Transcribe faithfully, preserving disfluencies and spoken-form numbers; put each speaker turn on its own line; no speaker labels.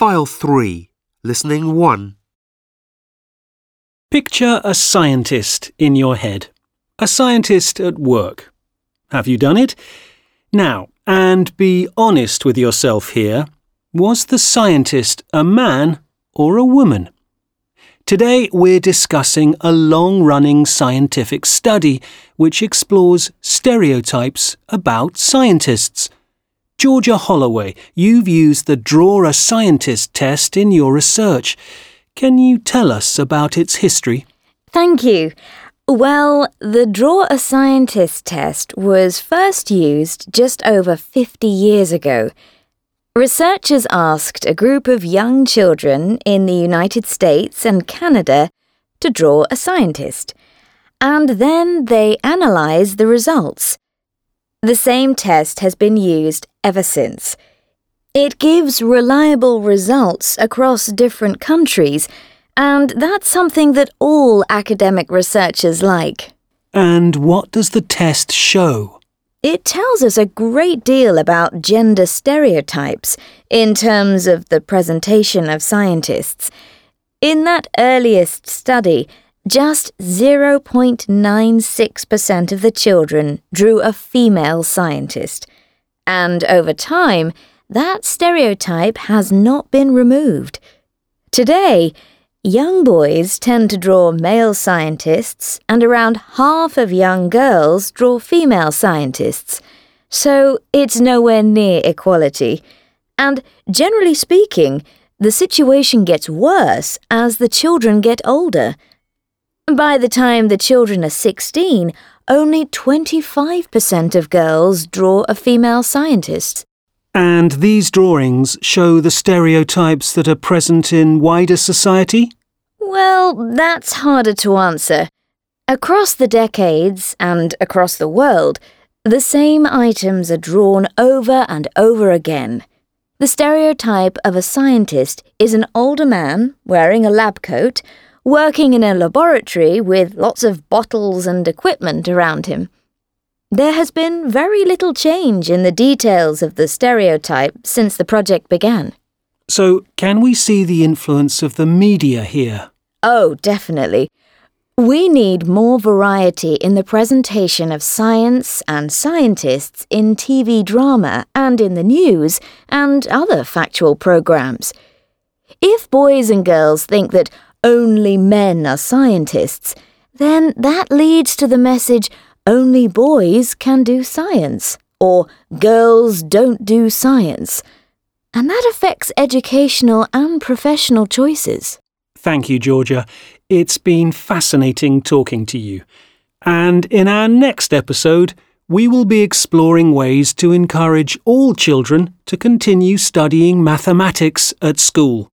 File three, Listening one.
Picture a scientist in your head. A scientist at work. Have you done it? Now, and be honest with yourself here. Was the scientist a man or a woman? Today we're discussing a long-running scientific study which explores stereotypes about scientists. Georgia Holloway, you've used the Draw a Scientist test in your research. Can you tell us about its history?
Thank you. Well, the Draw a Scientist test was first used just over fifty years ago. Researchers asked a group of young children in the United States and Canada to draw a scientist, and then they analysed the results. The same test has been used ever since. It gives reliable results across different countries, and that's something that all academic researchers like.
And what does the test show?
It tells us a great deal about gender stereotypes in terms of the presentation of scientists. In that earliest study, just zero point nine six percent of the children drew a female scientist. And over time, that stereotype has not been removed. Today, young boys tend to draw male scientists, and around half of young girls draw female scientists. So it's nowhere near equality. And generally speaking, the situation gets worse as the children get older. By the time the children are sixteen, only twenty-five percent of girls draw a female scientist.
And these drawings show the stereotypes that are present in wider society?
Well, that's harder to answer. Across the decades and across the world, the same items are drawn over and over again. The stereotype of a scientist is an older man wearing a lab coat, working in a laboratory with lots of bottles and equipment around him. There has been very little change in the details of the stereotype since the project began.
So, can we see the influence of the media here?
Oh, definitely. We need more variety in the presentation of science and scientists in T V drama and in the news and other factual programs. If boys and girls think that only men are scientists, then that leads to the message only boys can do science, or girls don't do science. And that affects educational and professional choices.
Thank you, Georgia. It's been fascinating talking to you. And in our next episode, we will be exploring ways to encourage all children to continue studying mathematics at school.